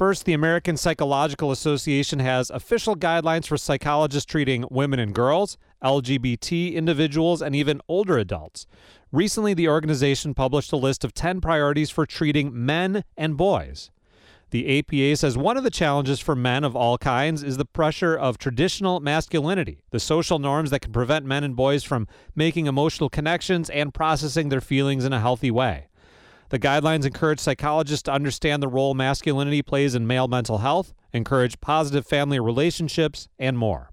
First, the American Psychological Association has official guidelines for psychologists treating women and girls, LGBT individuals, and even older adults. Recently, the organization published a list of 10 priorities for treating men and boys. The APA says one of the challenges for men of all kinds is the pressure of traditional masculinity, the social norms that can prevent men and boys from making emotional connections and processing their feelings in a healthy way. The guidelines encourage psychologists to understand the role masculinity plays in male mental health, encourage positive family relationships, and more.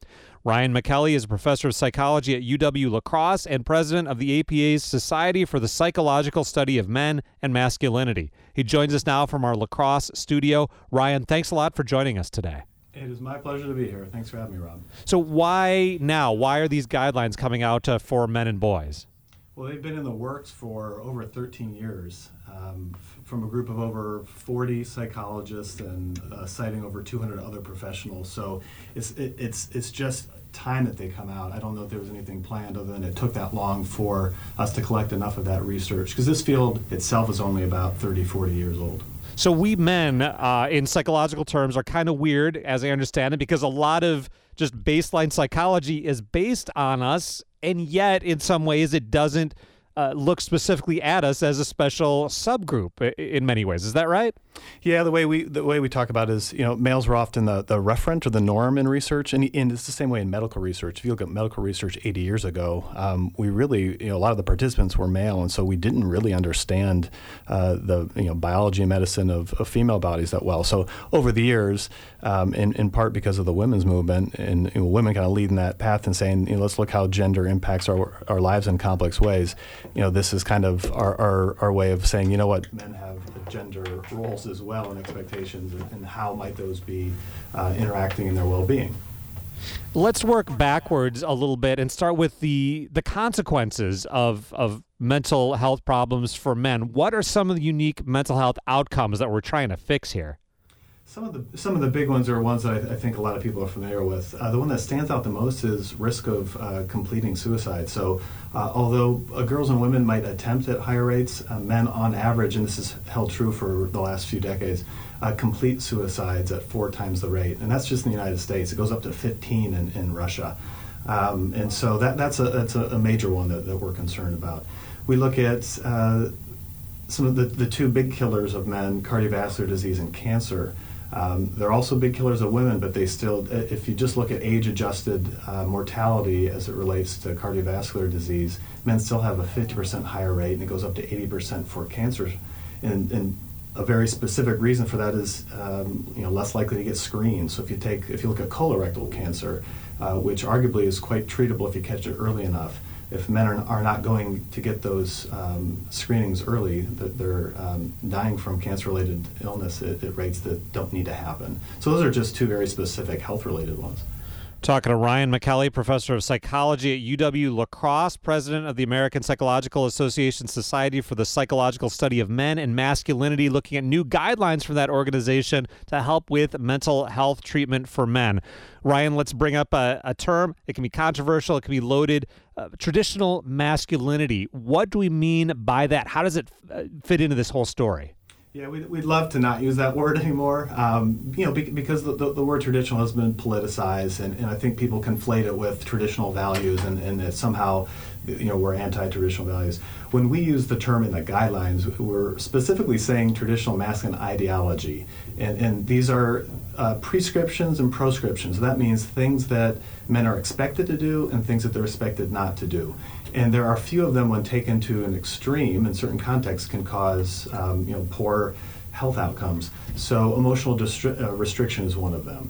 Ryan McKelly is a professor of psychology at UW-La Crosse and president of the APA's Society for the Psychological Study of Men and Masculinity. He joins us now from our La Crosse studio. Ryan, thanks a lot for joining us today. It is my pleasure to be here. Thanks for having me, Rob. So why now? Why are these guidelines coming out for men and boys? Well, they've been in the works for over 13 years from a group of over 40 psychologists and citing over 200 other professionals. So it's just time that they come out. I don't know if there was anything planned other than it took that long for us to collect enough of that research because this field itself is only about 30, 40 years old. So we men, in psychological terms, are kind of weird, as I understand it, because a lot of just baseline psychology is based on us, and yet in some ways it doesn't look specifically at us as a special subgroup in many ways. Is that right? Yeah, the way we talk about it is, males are often the referent or the norm in research, and it's the same way in medical research. If you look at medical research 80 years ago, we really, a lot of the participants were male, and so we didn't really understand the biology and medicine of female bodies that well. So over the years, in part because of the women's movement, and women kind of leading that path and saying, let's look how gender impacts our lives in complex ways. This is kind of our way of saying, men have gender roles as well and expectations, and how might those be interacting in their well-being. Let's work backwards a little bit and start with the consequences of mental health problems for men. What are some of the unique mental health outcomes that we're trying to fix here? Some of the big ones are ones that I think a lot of people are familiar with. The one that stands out the most is risk of completing suicide. So although girls and women might attempt at higher rates, men on average, and this is held true for the last few decades, complete suicides at 4 times the rate. And that's just in the United States. It goes up to 15 in Russia. And so that's a major one that we're concerned about. We look at some of the two big killers of men, cardiovascular disease and cancer. They're also big killers of women, but they still, if you just look at age-adjusted mortality as it relates to cardiovascular disease, men still have a 50% higher rate, and it goes up to 80% for cancer. And a very specific reason for that is, less likely to get screened. So if you look at colorectal cancer, which arguably is quite treatable if you catch it early enough, if men are not going to get those screenings early, they're dying from cancer-related illness at rates that don't need to happen. So those are just two very specific health-related ones. Talking to Ryan McKelly, professor of psychology at UW-La Crosse, president of the American Psychological Association Society for the Psychological Study of Men and Masculinity, looking at new guidelines from that organization to help with mental health treatment for men. Ryan, let's bring up a term. It can be controversial. It can be loaded. Traditional masculinity. What do we mean by that? How does it fit into this whole story? Yeah, we'd love to not use that word anymore, because the word traditional has been politicized, and I think people conflate it with traditional values, and that somehow, we're anti-traditional values. When we use the term in the guidelines, we're specifically saying traditional masculine ideology, and these are prescriptions and proscriptions. That means things that men are expected to do and things that they're expected not to do. And there are a few of them, when taken to an extreme in certain contexts, can cause poor health outcomes. So emotional restriction is one of them.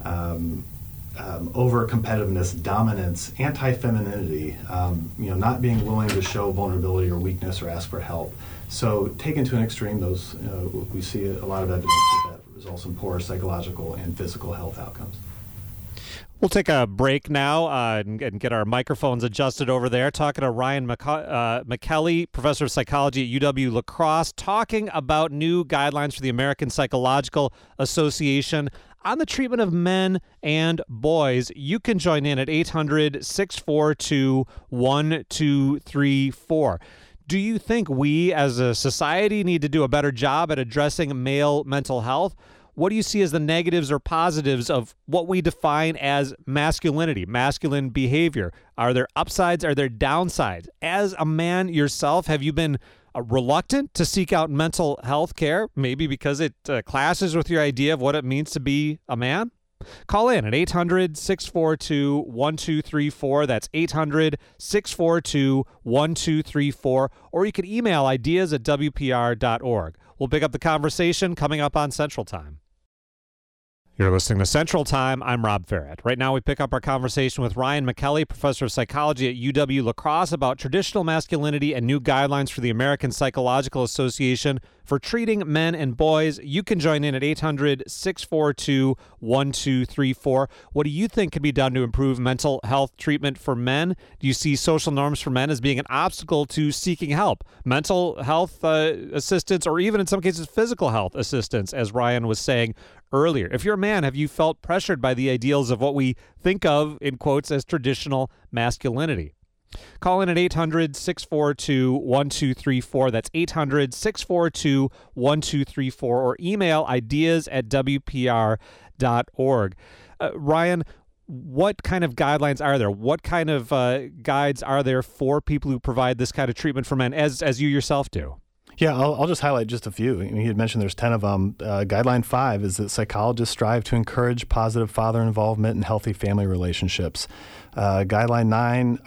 Over-competitiveness, dominance, anti-femininity, not being willing to show vulnerability or weakness or ask for help. So taken to an extreme, those we see a lot of evidence that results in poor psychological and physical health outcomes. We'll take a break now and get our microphones adjusted over there. Talking to Ryan McKelly, professor of psychology at UW-La Crosse, talking about new guidelines for the American Psychological Association on the treatment of men and boys. You can join in at 800-642-1234. Do you think we as a society need to do a better job at addressing male mental health? what do you see as the negatives or positives of what we define as masculinity, masculine behavior? Are there upsides? Are there downsides? As a man yourself, have you been reluctant to seek out mental health care, maybe because it clashes with your idea of what it means to be a man? Call in at 800-642-1234. That's 800-642-1234. Or you can email ideas@wpr.org. We'll pick up the conversation coming up on Central Time. You're listening to Central Time. I'm Rob Farrett. Right now, we pick up our conversation with Ryan McKelly, professor of psychology at UW-La Crosse, about traditional masculinity and new guidelines for the American Psychological Association for treating men and boys. You can join in at 800-642-1234. What do you think could be done to improve mental health treatment for men? Do you see social norms for men as being an obstacle to seeking help? Mental health assistance, or even in some cases physical health assistance, as Ryan was saying earlier. If you're a man, have you felt pressured by the ideals of what we think of, in quotes, as traditional masculinity? Call in at 800-642-1234. That's 800-642-1234, or email ideas@wpr.org. Ryan, what kind of guidelines are there? What kind of guides are there for people who provide this kind of treatment for men, as you yourself do? Yeah, I'll just highlight just a few. You had mentioned there's 10 of them. Guideline 5 is that psychologists strive to encourage positive father involvement and healthy family relationships. Guideline 9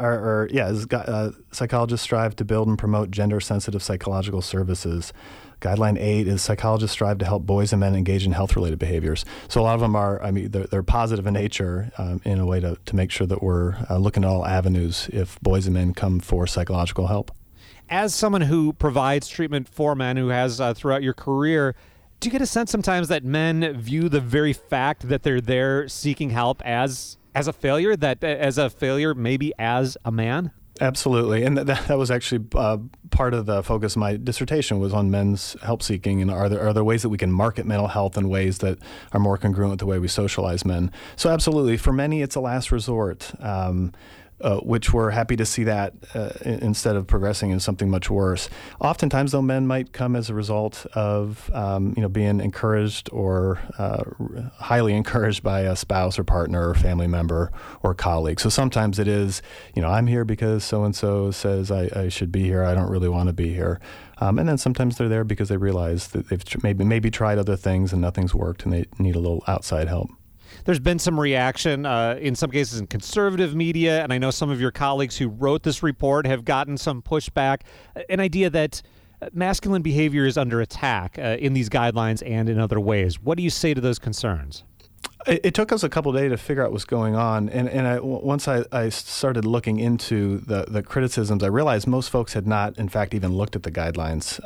psychologists strive to build and promote gender-sensitive psychological services. Guideline 8 is psychologists strive to help boys and men engage in health-related behaviors. So a lot of them are, they're positive in nature in a way to make sure that we're looking at all avenues if boys and men come for psychological help. As someone who provides treatment for men, who has throughout your career, do you get a sense sometimes that men view the very fact that they're there seeking help as a failure, maybe as a man? Absolutely. And that was actually part of the focus of my dissertation, was on men's help seeking, and are there ways that we can market mental health in ways that are more congruent with the way we socialize men. So absolutely, for many it's a last resort. Which we're happy to see that instead of progressing into something much worse. Oftentimes, though, men might come as a result of being encouraged or highly encouraged by a spouse or partner or family member or colleague. So sometimes it is, I'm here because so-and-so says I should be here. I don't really want to be here. And then sometimes they're there because they realize that they've maybe tried other things and nothing's worked and they need a little outside help. There's been some reaction, in some cases in conservative media, and I know some of your colleagues who wrote this report have gotten some pushback, an idea that masculine behavior is under attack in these guidelines and in other ways. What do you say to those concerns? It took us a couple of days to figure out what's going on, and once I started looking into the criticisms, I realized most folks had not, in fact, even looked at the guidelines.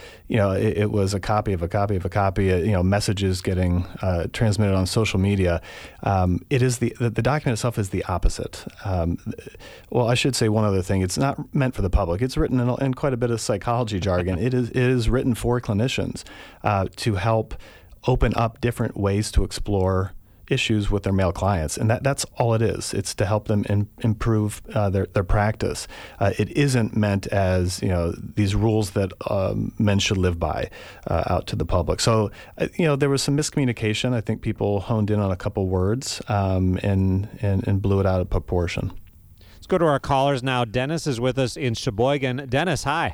It was a copy of a copy of a copy. Messages getting transmitted on social media. It is the document itself is the opposite. Well, I should say one other thing. It's not meant for the public. It's written in quite a bit of psychology jargon. It is written for clinicians to help open up different ways to explore issues with their male clients, and that's all it is. It's to help them improve their practice. It isn't meant as these rules that men should live by out to the public. So there was some miscommunication. I think people honed in on a couple words and blew it out of proportion. Let's go to our callers now. Dennis is with us in Sheboygan. Dennis, hi.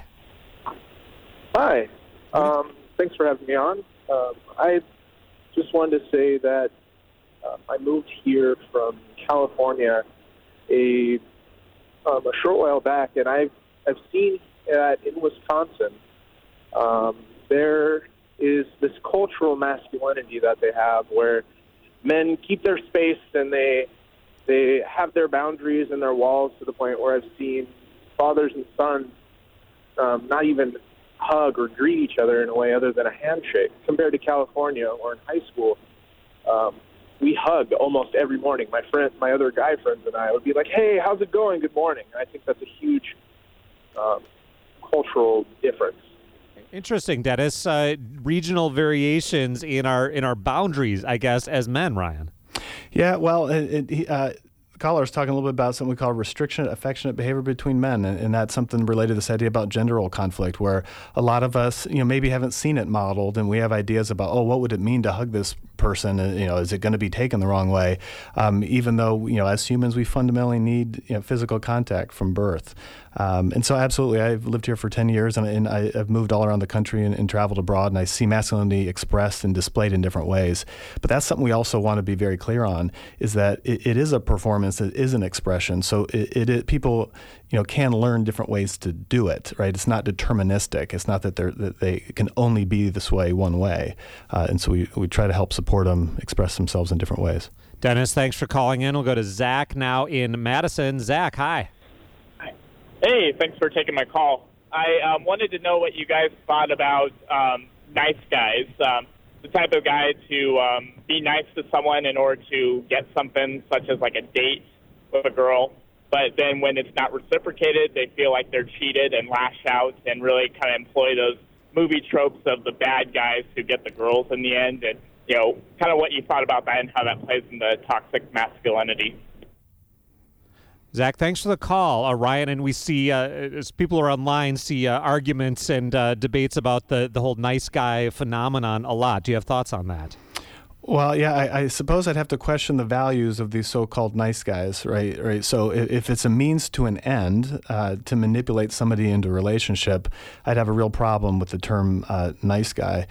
Hi. Thanks for having me on. I just wanted to say that I moved here from California a short while back, and I've seen that in Wisconsin there is this cultural masculinity that they have, where men keep their space and they have their boundaries and their walls, to the point where I've seen fathers and sons not even hug or greet each other in a way other than a handshake. Compared to California, or in high school, we hug almost every morning. My other guy friends and I would be like, "Hey, how's it going? Good morning." And I think that's a huge cultural difference. Interesting, Dennis. Regional variations in our boundaries, I guess, as men, Ryan. Yeah, well, caller is talking a little bit about something we call restriction affectionate behavior between men, and that's something related to this idea about gender role conflict, where a lot of us, maybe haven't seen it modeled, and we have ideas about, what would it mean to hug this person? Is it going to be taken the wrong way? Even though, as humans, we fundamentally need physical contact from birth. And so absolutely, I've lived here for 10 years, and I've moved all around the country and traveled abroad, and I see masculinity expressed and displayed in different ways. But that's something we also want to be very clear on, is that it is a performance, it is an expression. So people can learn different ways to do it, right? It's not deterministic. It's not that they can only be this way one way. And so we try to help support them express themselves in different ways. Dennis, thanks for calling in. We'll go to Zach now in Madison. Zach, hi. Hey, thanks for taking my call. I wanted to know what you guys thought about nice guys, the type of guy to be nice to someone in order to get something, such as like a date with a girl, but then when it's not reciprocated, they feel like they're cheated and lash out and really kind of employ those movie tropes of the bad guys who get the girls in the end, and kind of what you thought about that and how that plays into toxic masculinity. Zach, thanks for the call, Ryan. And we see, as people are online, see arguments and debates about the whole nice guy phenomenon a lot. Do you have thoughts on that? Well, yeah, I suppose I'd have to question the values of these so-called nice guys, right? So if it's a means to an end to manipulate somebody into a relationship, I'd have a real problem with the term nice guy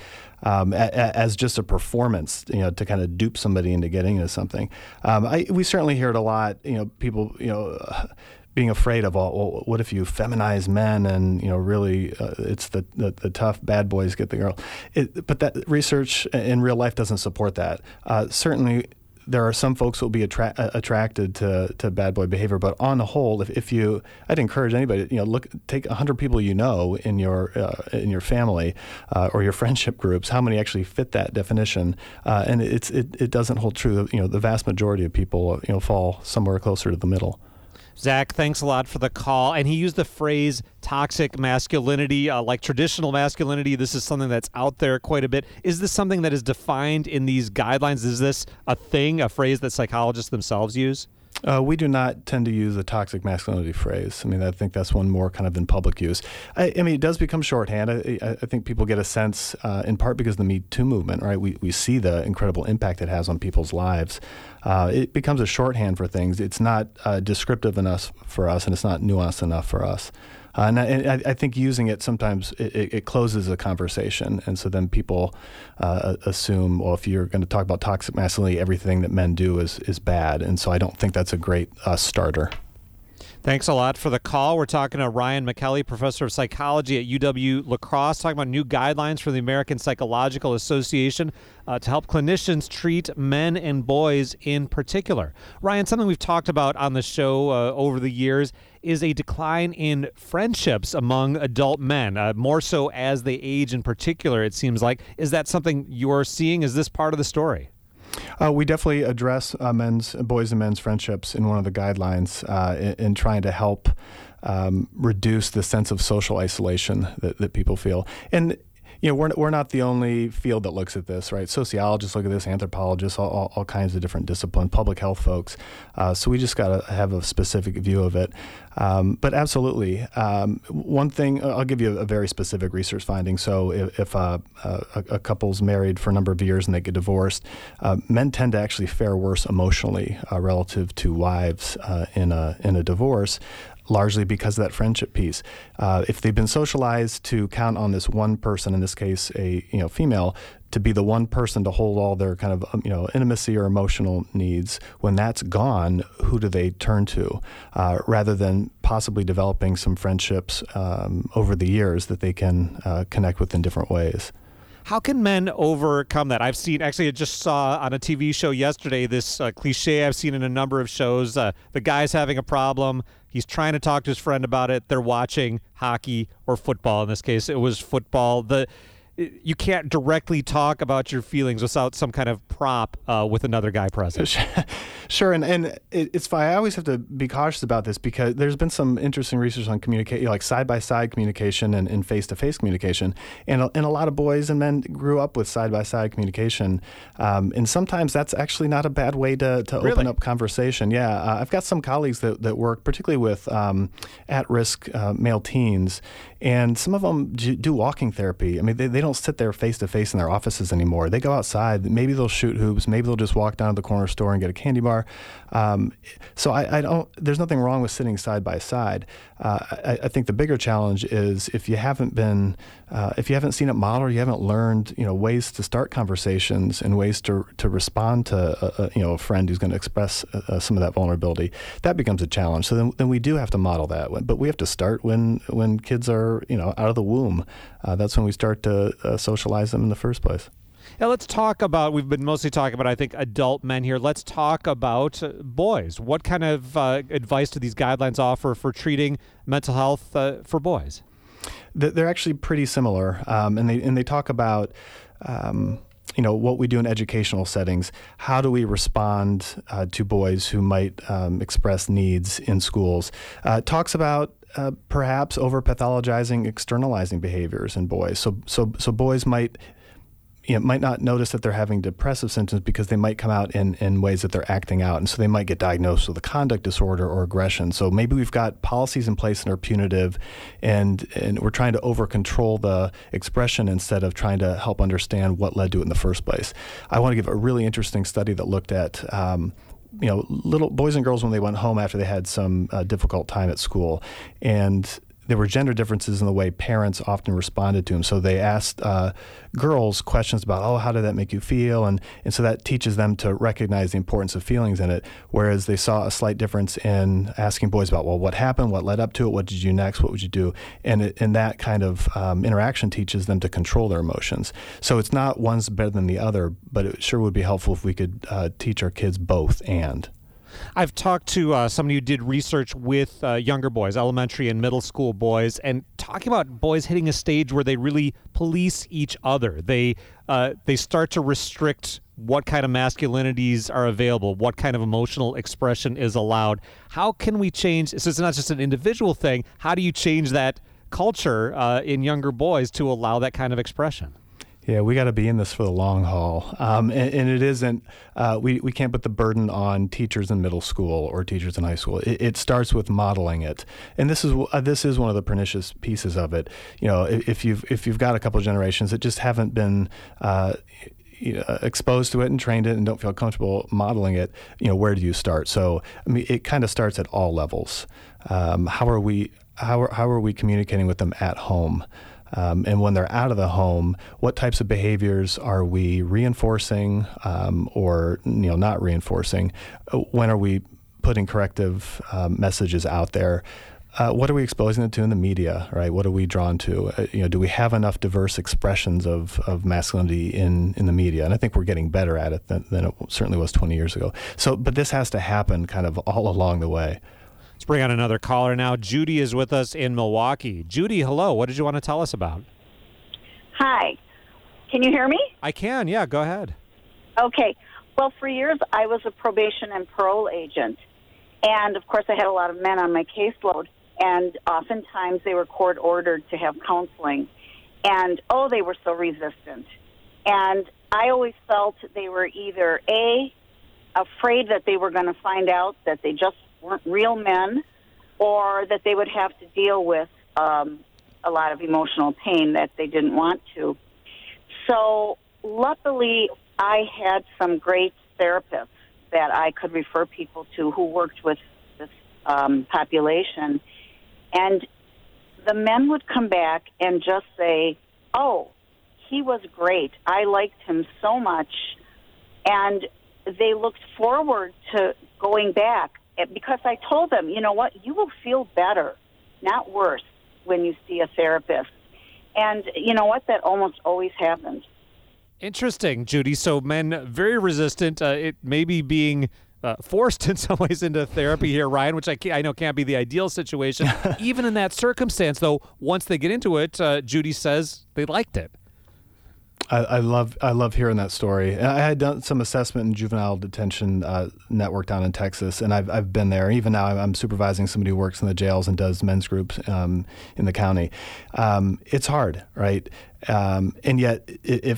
as just a performance, to kind of dupe somebody into getting into something. We certainly hear it a lot, people, being afraid of, what if you feminize men and, really it's the tough bad boys get the girl. But that research in real life doesn't support that. Certainly there are some folks who will be attracted to bad boy behavior, but on the whole, I'd encourage anybody, take 100 people in your family or your friendship groups, how many actually fit that definition, and it doesn't hold true. The vast majority of people fall somewhere closer to the middle. Zach, thanks a lot for the call. And he used the phrase toxic masculinity, like traditional masculinity. This is something that's out there quite a bit. Is this something that is defined in these guidelines? Is this a phrase that psychologists themselves use? We do not tend to use the toxic masculinity phrase. I mean, I think that's one more kind of in public use. I mean, it does become shorthand. I think people get a sense, in part because of the Me Too movement, right? We see the incredible impact it has on people's lives. It becomes a shorthand for things. It's not descriptive enough for us, and it's not nuanced enough for us. And I think using it sometimes it closes a conversation, and so then people assume, well, if you're going to talk about toxic masculinity, everything that men do is bad, and so I don't think that's a great starter. Thanks a lot for the call. We're talking to Ryan McKelly, professor of psychology at UW-La Crosse, talking about new guidelines from the American Psychological Association to help clinicians treat men and boys in particular. Ryan, something we've talked about on the show over the years is a decline in friendships among adult men, more so as they age in particular, it seems like. Is that something you're seeing? Is this part of the story? We definitely address boys and men's friendships in one of the guidelines in trying to help reduce the sense of social isolation that people feel. And we're not the only field that looks at this, right? Sociologists look at this, anthropologists, all kinds of different disciplines, public health folks. So we just got to have a specific view of it. But absolutely, one thing, I'll give you a very specific research finding. So if a couple's married for a number of years and they get divorced, men tend to actually fare worse emotionally relative to wives in a divorce, largely because of that friendship piece. If they've been socialized to count on this one person, in this case a female, to be the one person to hold all their kind of intimacy or emotional needs, when that's gone, who do they turn to? Rather than possibly developing some friendships over the years that they can connect with in different ways. How can men overcome that? I've seen, actually I just saw on a TV show yesterday, this cliche I've seen in a number of shows. The guy's having a problem. He's trying to talk to his friend about it. They're watching hockey or football. In this case, it was football. You can't directly talk about your feelings without some kind of prop with another guy present. Sure, and it's fine. I always have to be cautious about this because there's been some interesting research on communication, like side-by-side communication and face-to-face communication, and a lot of boys and men grew up with side-by-side communication, and sometimes that's actually not a bad way to Really? open up conversation. Yeah, I've got some colleagues that work particularly with at-risk male teens, and some of them do walking therapy. I mean, they don't sit there face-to-face in their offices anymore. They go outside. Maybe they'll shoot hoops. Maybe they'll just walk down to the corner store and get a candy bar. So I don't. There's nothing wrong with sitting side by side. I think the bigger challenge is if you haven't seen it modeled, you haven't learned ways to start conversations and ways to respond to a friend who's going to express some of that vulnerability. That becomes a challenge. So then we do have to model that. But we have to start when kids are out of the womb. That's when we start to socialize them in the first place. Now let's talk about, we've been mostly talking about, I think, adult men here. Let's talk about boys. What kind of advice do these guidelines offer for treating mental health for boys? They're actually pretty similar, and they talk about what we do in educational settings. How do we respond to boys who might express needs in schools? Talks about perhaps over-pathologizing, externalizing behaviors in boys. So boys might not notice that they're having depressive symptoms because they might come out in ways that they're acting out. And so they might get diagnosed with a conduct disorder or aggression. So maybe we've got policies in place that are punitive and we're trying to over-control the expression instead of trying to help understand what led to it in the first place. I want to give a really interesting study that looked at little boys and girls when they went home after they had some difficult time at school. And there were gender differences in the way parents often responded to them. So they asked girls questions about, how did that make you feel? And so that teaches them to recognize the importance of feelings in it, whereas they saw a slight difference in asking boys about, well, what happened? What led up to it? What did you do next? What would you do? And that kind of interaction teaches them to control their emotions. So it's not one's better than the other, but it sure would be helpful if we could teach our kids both and. I've talked to somebody who did research with younger boys, elementary and middle school boys, and talking about boys hitting a stage where they really police each other. They start to restrict what kind of masculinities are available, what kind of emotional expression is allowed. How can we change? So it's not just an individual thing. How do you change that culture in younger boys to allow that kind of expression? Yeah, we got to be in this for the long haul, and it isn't. We can't put the burden on teachers in middle school or teachers in high school. It starts with modeling it, and this is one of the pernicious pieces of it. If you've got a couple of generations that just haven't been exposed to it and trained it and don't feel comfortable modeling it, where do you start? So it kind of starts at all levels. How are we communicating with them at home? And when they're out of the home, what types of behaviors are we reinforcing or not reinforcing? When are we putting corrective messages out there? What are we exposing them to in the media, right? What are we drawn to? Do we have enough diverse expressions of masculinity in the media? And I think we're getting better at it than it certainly was 20 years ago. But this has to happen kind of all along the way. Let's bring on another caller now. Judy is with us in Milwaukee. Judy, hello. What did you want to tell us about? Hi. Can you hear me? I can. Yeah, go ahead. Okay. Well, for years, I was a probation and parole agent. And, of course, I had a lot of men on my caseload. And oftentimes they were court-ordered to have counseling. And, they were so resistant. And I always felt they were either, A, afraid that they were going to find out that they just weren't real men, or that they would have to deal with a lot of emotional pain that they didn't want to. So luckily, I had some great therapists that I could refer people to who worked with this population. And the men would come back and just say, he was great. I liked him so much. And they looked forward to going back. Because I told them, you know what, you will feel better, not worse, when you see a therapist. And you know what, that almost always happens. Interesting, Judy. So men very resistant, it may be being forced in some ways into therapy here, Ryan, which I know can't be the ideal situation. Even in that circumstance, though, once they get into it, Judy says they liked it. I love hearing that story. And I had done some assessment in juvenile detention network down in Texas, and I've been there. Even now, I'm supervising somebody who works in the jails and does men's groups in the county. It's hard, right? And yet,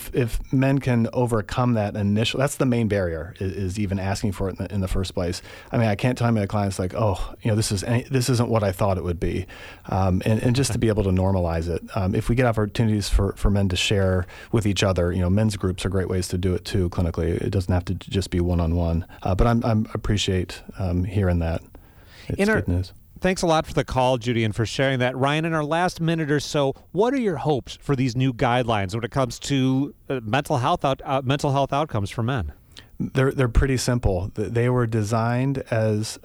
if men can overcome that initial, that's the main barrier, is even asking for it in the first place. I mean, I can't tell my clients like, oh, this isn't what I thought it would be, and just to be able to normalize it. If we get opportunities for men to share with each other, men's groups are great ways to do it too clinically. It doesn't have to just be one-on-one. But I appreciate hearing that. It's good news. Thanks a lot for the call, Judy, and for sharing that. Ryan, in our last minute or so, what are your hopes for these new guidelines when it comes to mental health outcomes for men? They're pretty simple. They were designed as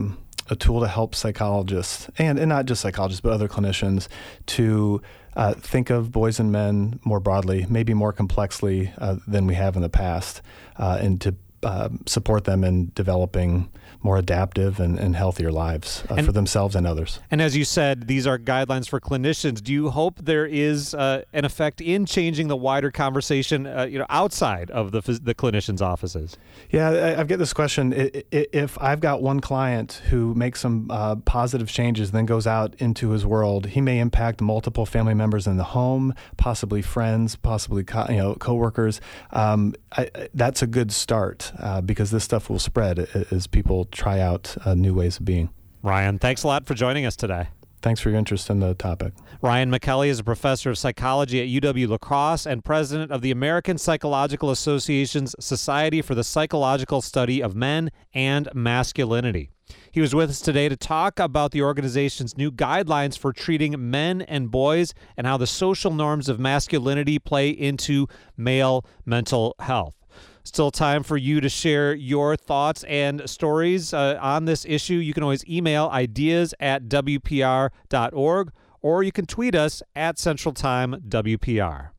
a tool to help psychologists, and not just psychologists, but other clinicians, to think of boys and men more broadly, maybe more complexly than we have in the past, and to support them in developing more adaptive and healthier lives for themselves and others. And as you said, these are guidelines for clinicians. Do you hope there is an effect in changing the wider conversation, outside of the clinicians' offices? Yeah, I get this question. If I've got one client who makes some positive changes, then goes out into his world, he may impact multiple family members in the home, possibly friends, possibly coworkers. That's a good start because this stuff will spread as people try out new ways of being. Ryan, thanks a lot for joining us today. Thanks for your interest in the topic. Ryan McKelly is a professor of psychology at UW-La Crosse and president of the American Psychological Association's Society for the Psychological Study of Men and Masculinity. He was with us today to talk about the organization's new guidelines for treating men and boys and how the social norms of masculinity play into male mental health. Still time for you to share your thoughts and stories on this issue. You can always email ideas@wpr.org, or you can tweet us @CentralTimeWPR.